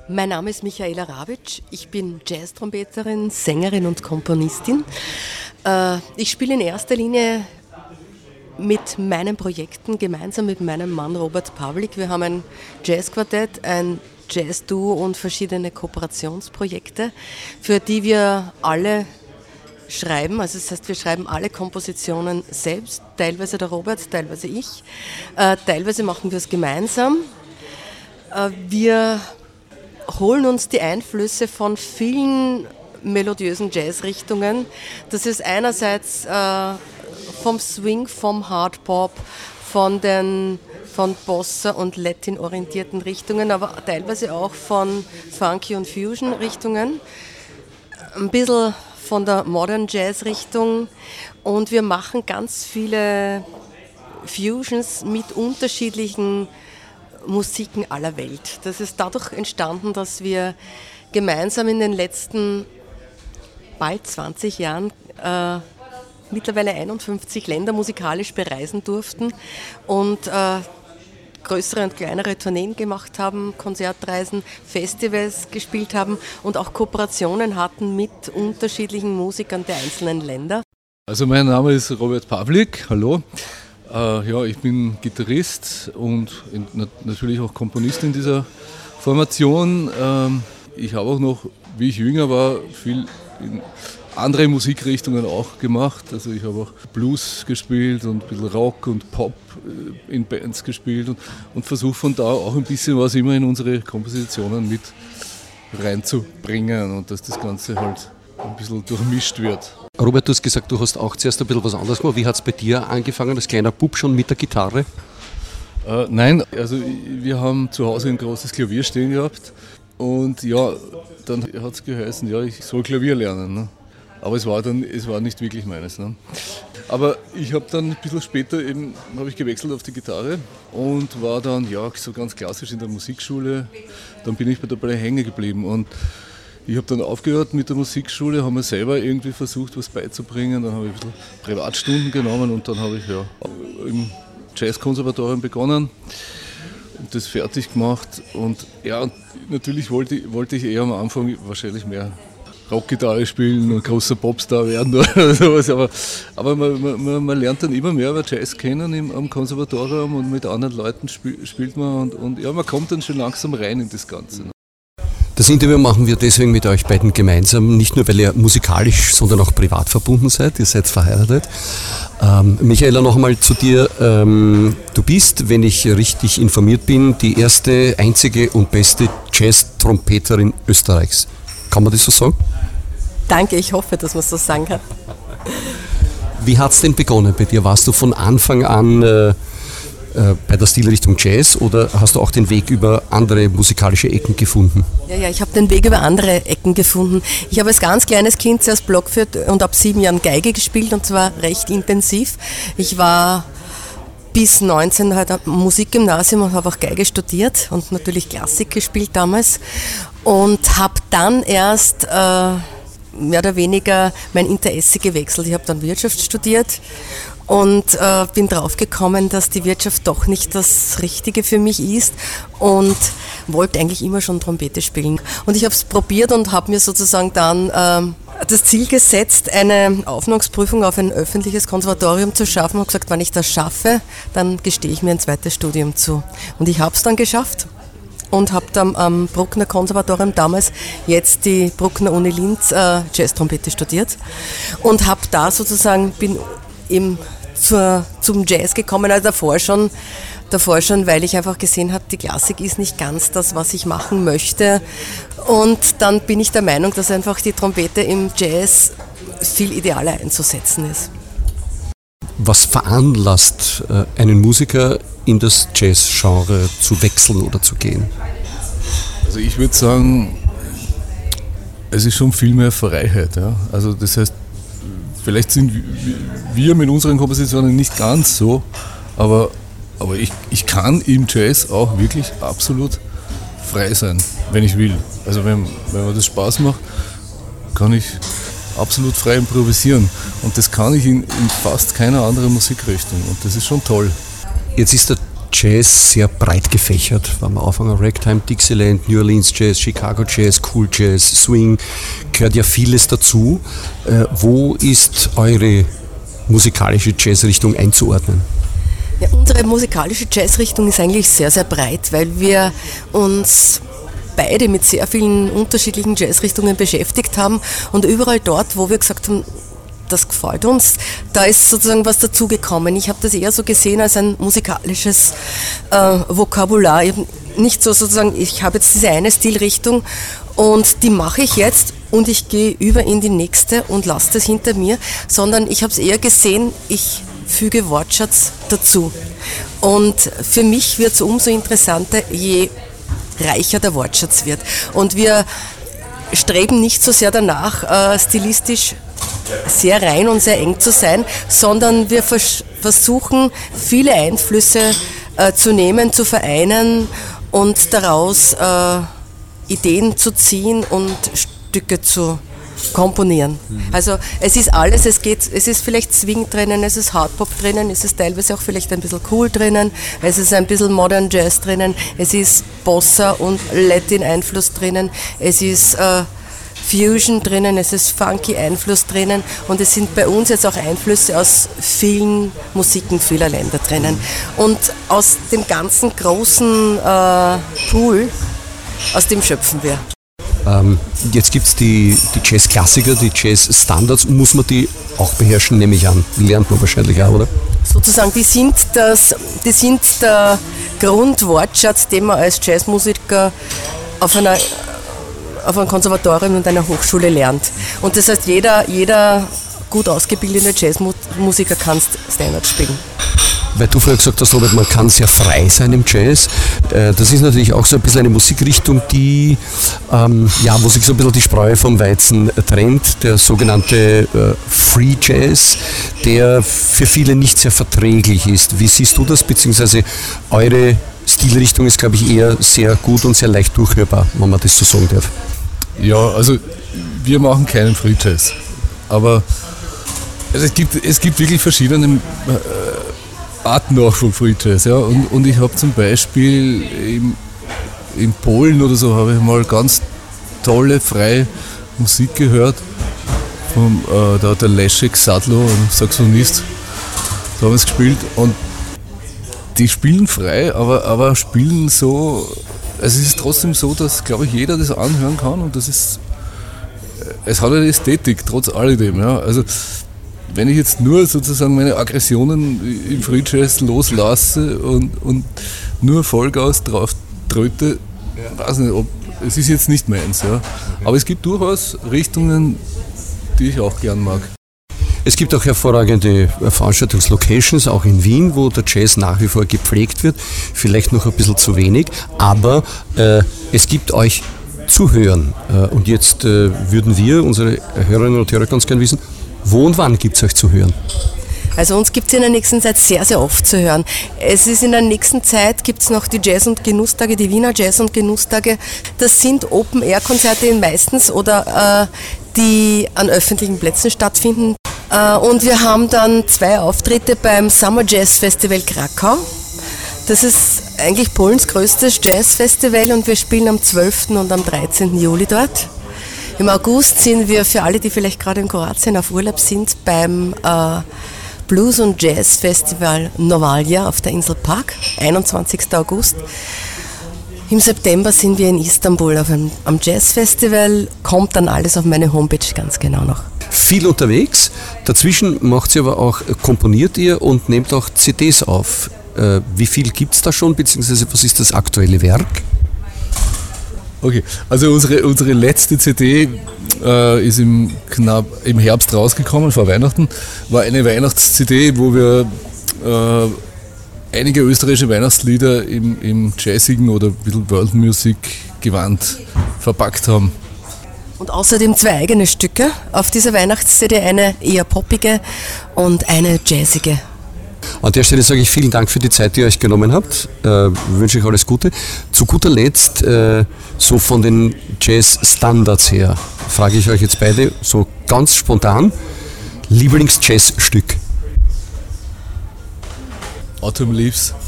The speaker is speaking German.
Mein Name ist Michaela Rawitsch, ich bin Jazztrompeterin, Sängerin und Komponistin. Ich spiele in erster Linie mit meinen Projekten gemeinsam mit meinem Mann Robert Pawlik. Wir haben ein Jazzquartett, ein Jazzduo und verschiedene Kooperationsprojekte, für die wir alle schreiben. Also das heißt, wir schreiben alle Kompositionen selbst, teilweise der Robert, teilweise ich. Teilweise machen wir es gemeinsam. Wir holen uns die Einflüsse von vielen melodiösen Jazzrichtungen. Das ist einerseits vom Swing, vom Hardpop, von Bossa und Latin-orientierten Richtungen, aber teilweise auch von Funky- und Fusion-Richtungen. Ein bisschen von der Modern Jazz-Richtung. Und wir machen ganz viele Fusions mit unterschiedlichen Musiken aller Welt. Das ist dadurch entstanden, dass wir gemeinsam in den letzten bald 20 Jahren mittlerweile 51 Länder musikalisch bereisen durften und größere und kleinere Tourneen gemacht haben, Konzertreisen, Festivals gespielt haben und auch Kooperationen hatten mit unterschiedlichen Musikern der einzelnen Länder. Also mein Name ist Robert Pawlik, hallo. Ich bin Gitarrist und natürlich auch Komponist in dieser Formation. Ich habe auch noch, wie ich jünger war, viel in andere Musikrichtungen auch gemacht. Also ich habe auch Blues gespielt und ein bisschen Rock und Pop in Bands gespielt und versuche von da auch ein bisschen was immer in unsere Kompositionen mit reinzubringen und dass das Ganze halt ein bisschen durchmischt wird. Robert, du hast gesagt, du hast auch zuerst ein bisschen was anderes gemacht. Wie hat es bei dir angefangen, als kleiner Bub schon mit der Gitarre? Nein, also wir haben zu Hause ein großes Klavier stehen gehabt und ja, dann hat es geheißen, ja, ich soll Klavier lernen. Ne? Aber es war nicht wirklich meines. Ne? Aber ich habe dann ein bisschen später habe ich gewechselt auf die Gitarre und war dann so ganz klassisch in der Musikschule. Dann bin ich dabei hängen geblieben und ich habe dann aufgehört mit der Musikschule, habe mir selber irgendwie versucht, was beizubringen. Dann habe ich ein bisschen Privatstunden genommen und dann habe ich im Jazzkonservatorium begonnen und das fertig gemacht. Und ja, natürlich wollte ich eher am Anfang wahrscheinlich mehr Rockgitarre spielen und großer Popstar werden oder sowas. Aber man lernt dann immer mehr über Jazz kennen am Konservatorium und mit anderen Leuten spielt man und man kommt dann schon langsam rein in das Ganze. Das Interview machen wir deswegen mit euch beiden gemeinsam, nicht nur weil ihr musikalisch, sondern auch privat verbunden seid, ihr seid verheiratet. Michaela, noch einmal zu dir. Du bist, wenn ich richtig informiert bin, die erste, einzige und beste Jazz-Trompeterin Österreichs. Kann man das so sagen? Danke, ich hoffe, dass man es so sagen kann. Wie hat es denn begonnen bei dir? Warst du von Anfang an bei der Stilrichtung Jazz oder hast du auch den Weg über andere musikalische Ecken gefunden? Ja, ich habe den Weg über andere Ecken gefunden. Ich habe als ganz kleines Kind zuerst Blockflöte und ab 7 Jahren Geige gespielt und zwar recht intensiv. Ich war bis 19 halt am Musikgymnasium und habe auch Geige studiert und natürlich Klassik gespielt damals und habe dann erst mehr oder weniger mein Interesse gewechselt. Ich habe dann Wirtschaft studiert und bin draufgekommen, dass die Wirtschaft doch nicht das Richtige für mich ist und wollte eigentlich immer schon Trompete spielen. Und ich habe es probiert und habe mir sozusagen dann das Ziel gesetzt, eine Aufnahmeprüfung auf ein öffentliches Konservatorium zu schaffen und gesagt, wenn ich das schaffe, dann gestehe ich mir ein zweites Studium zu. Und ich habe es dann geschafft und habe dann am Bruckner Konservatorium damals, jetzt die Bruckner Uni Linz, Jazztrompete studiert und habe da sozusagen, bin eben zum Jazz gekommen, also davor schon, weil ich einfach gesehen habe, die Klassik ist nicht ganz das, was ich machen möchte. Und dann bin ich der Meinung, dass einfach die Trompete im Jazz viel idealer einzusetzen ist. Was veranlasst einen Musiker, in das Jazz-Genre zu wechseln oder zu gehen? Also ich würde sagen, es ist schon viel mehr Freiheit. Ja? Also das heißt, vielleicht sind wir mit unseren Kompositionen nicht ganz so, aber ich kann im Jazz auch wirklich absolut frei sein, wenn ich will. Also wenn mir das Spaß macht, kann ich absolut frei improvisieren. Und das kann ich in fast keiner anderen Musikrichtung. Und das ist schon toll. Jetzt ist der Jazz sehr breit gefächert. Am Anfang Ragtime, Dixieland, New Orleans Jazz, Chicago Jazz, Cool Jazz, Swing, gehört ja vieles dazu. Wo ist eure musikalische Jazzrichtung einzuordnen? Ja, unsere musikalische Jazzrichtung ist eigentlich sehr, sehr breit, weil wir uns beide mit sehr vielen unterschiedlichen Jazzrichtungen beschäftigt haben und überall dort, wo wir gesagt haben, das gefällt uns, da ist sozusagen was dazugekommen. Ich habe das eher so gesehen als ein musikalisches Vokabular. Nicht so sozusagen, ich habe jetzt diese eine Stilrichtung und die mache ich jetzt und ich gehe über in die nächste und lasse das hinter mir, sondern ich habe es eher gesehen, ich füge Wortschatz dazu. Und für mich wird es umso interessanter, je reicher der Wortschatz wird. Und wir streben nicht so sehr danach, stilistisch sehr rein und sehr eng zu sein, sondern wir versuchen, viele Einflüsse zu nehmen, zu vereinen und daraus Ideen zu ziehen und Stücke zu komponieren. Also es ist alles, es ist vielleicht Swing drinnen, es ist Hardpop drinnen, es ist teilweise auch vielleicht ein bisschen Cool drinnen, es ist ein bisschen Modern Jazz drinnen, es ist Bossa und Latin Einfluss drinnen, es ist Fusion drinnen, es ist funky Einfluss drinnen und es sind bei uns jetzt auch Einflüsse aus vielen Musiken vieler Länder drinnen. Und aus dem ganzen großen Pool, aus dem schöpfen wir. Jetzt gibt es die Jazz-Klassiker, die Jazz-Standards. Muss man die auch beherrschen, nehme ich an. Lernt man wahrscheinlich auch, oder? Sozusagen, die sind der Grundwortschatz, den man als Jazzmusiker auf einem Konservatorium und einer Hochschule lernt. Und das heißt, jeder gut ausgebildete Jazzmusiker kann Standards spielen. Weil du vorher gesagt hast, Robert, man kann sehr frei sein im Jazz. Das ist natürlich auch so ein bisschen eine Musikrichtung, die, wo sich so ein bisschen die Spreu vom Weizen trennt. Der sogenannte Free Jazz, der für viele nicht sehr verträglich ist. Wie siehst du das? Beziehungsweise eure Stilrichtung ist, glaube ich, eher sehr gut und sehr leicht durchhörbar, wenn man das so sagen darf. Ja, also wir machen keinen Free Jazz. Aber also es gibt wirklich verschiedene Arten auch von Free Jazz. Ja? Und ich habe zum Beispiel in Polen oder so habe ich mal ganz tolle freie Musik gehört. Da hat der Leszek Sadlo, ein Saxophonist, so haben wir es gespielt. Und die spielen frei, aber spielen so. Es ist trotzdem so, dass, glaube ich, jeder das anhören kann und es hat eine Ästhetik, trotz alledem. Ja? Also wenn ich jetzt nur sozusagen meine Aggressionen im Free Jazz loslasse und nur Vollgas drauf tröte, weiß nicht, es ist jetzt nicht meins. Ja? Aber es gibt durchaus Richtungen, die ich auch gern mag. Es gibt auch hervorragende Veranstaltungslocations, auch in Wien, wo der Jazz nach wie vor gepflegt wird. Vielleicht noch ein bisschen zu wenig, aber es gibt euch zu hören. Und jetzt würden wir, unsere Hörerinnen und Hörer, ganz gern wissen, wo und wann gibt es euch zu hören? Also uns gibt es in der nächsten Zeit sehr, sehr oft zu hören. Es ist in der nächsten Zeit, gibt es noch die Jazz- und Genusstage, die Wiener Jazz- und Genusstage. Das sind Open-Air-Konzerte meistens oder die an öffentlichen Plätzen stattfinden. Und wir haben dann 2 Auftritte beim Summer Jazz Festival Krakau. Das ist eigentlich Polens größtes Jazzfestival und wir spielen am 12. und am 13. Juli dort. Im August sind wir, für alle, die vielleicht gerade in Kroatien auf Urlaub sind, beim Blues- und Jazz-Festival Novalja auf der Insel Pag, 21. August. Im September sind wir in Istanbul am Jazz-Festival, kommt dann alles auf meine Homepage ganz genau noch. Viel unterwegs, dazwischen macht ihr aber auch, komponiert ihr und nehmt auch CDs auf. Wie viel gibt es da schon, beziehungsweise was ist das aktuelle Werk? Okay, also unsere letzte CD ist im Herbst rausgekommen, vor Weihnachten. War eine Weihnachts-CD, wo wir einige österreichische Weihnachtslieder im jazzigen oder ein bisschen World Music Gewand verpackt haben. Und außerdem 2 eigene Stücke auf dieser Weihnachts-CD, eine eher poppige und eine jazzige. An der Stelle sage ich vielen Dank für die Zeit, die ihr euch genommen habt. Wünsche ich alles Gute. Zu guter Letzt, so von den Jazz-Standards her, frage ich euch jetzt beide so ganz spontan, Lieblings-Jazz-Stück? Autumn Leaves.